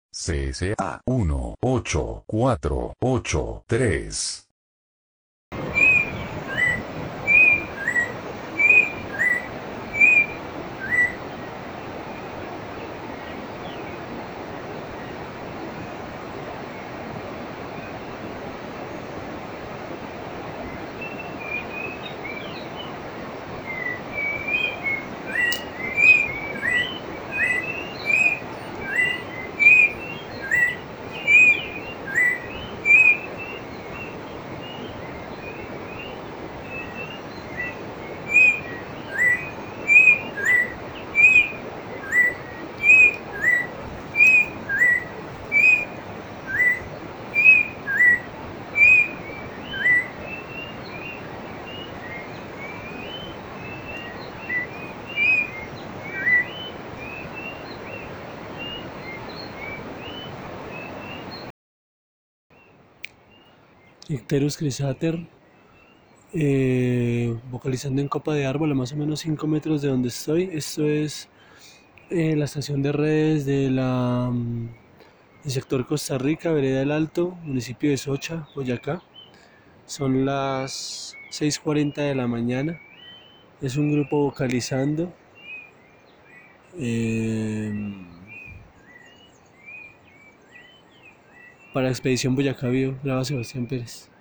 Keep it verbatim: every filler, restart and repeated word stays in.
C S A uno ocho cuatro ocho tres. Icterus crisater, eh, vocalizando en copa de árbol a más o menos cinco metros de donde estoy. Esto es eh, la estación de redes de la, mm, del sector Costa Rica, Vereda del Alto, municipio de Socha, Boyacá. Son las seis cuarenta de la mañana. Es un grupo vocalizando. eh, para Expedición Boyacá Bio, graba Sebastián Pérez.